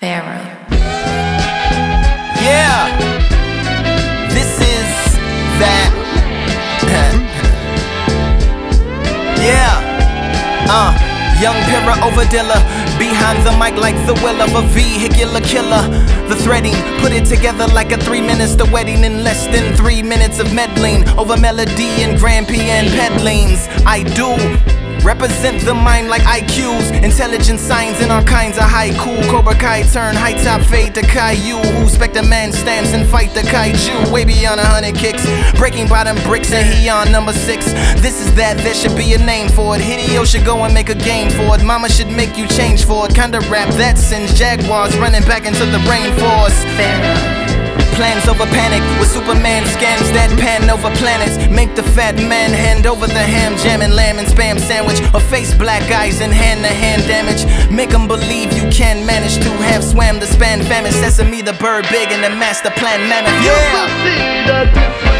Pharaoh. Yeah, this is that. Young Pira Overdilla, behind the mic like the will of a vehicular killer. The threading, put it together like a 3 minutes. The wedding in less than 3 minutes of meddling over melody and grand piano pedalings. I do represent the mind like IQs, intelligent signs in all kinds of haiku. Cobra Kai turn high top fade to Caillou. Who Spectre Man stands and fight the kaiju. Way beyond 100 kicks, breaking bottom bricks, and he on number 6. This is that, there should be a name for it. Hideo should go and make a game for it. Mama should make you change for it. Kinda rap that sends Jaguars running back into the rainforest. Pharaoh. Plans over panic with Superman scans that pan over planets. Make the fat man hand over the ham, jam and lamb and spam sandwich, or face black eyes and hand-to-hand damage. Make them believe you can manage to have swam the span famine. Sesame the bird big and the master plan mammoth. You will see the difference.